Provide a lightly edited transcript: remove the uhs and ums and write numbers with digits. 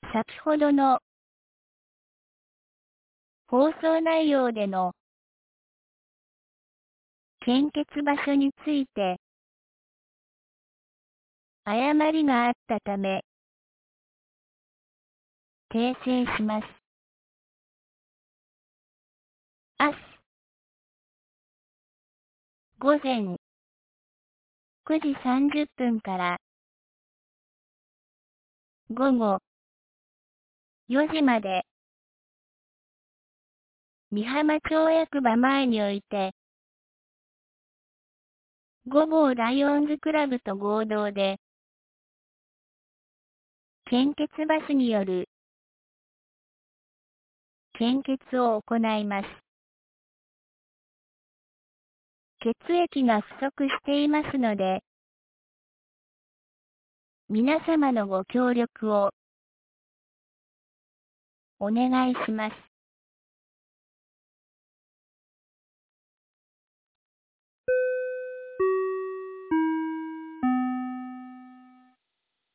先ほどの放送内容での献血場所について誤りがあったため訂正します。明日午前9時30分から午後4時まで美浜町役場前において5号ライオンズクラブと合同で献血バスによる献血を行います。血液が不足していますので、皆様のご協力をお願いします。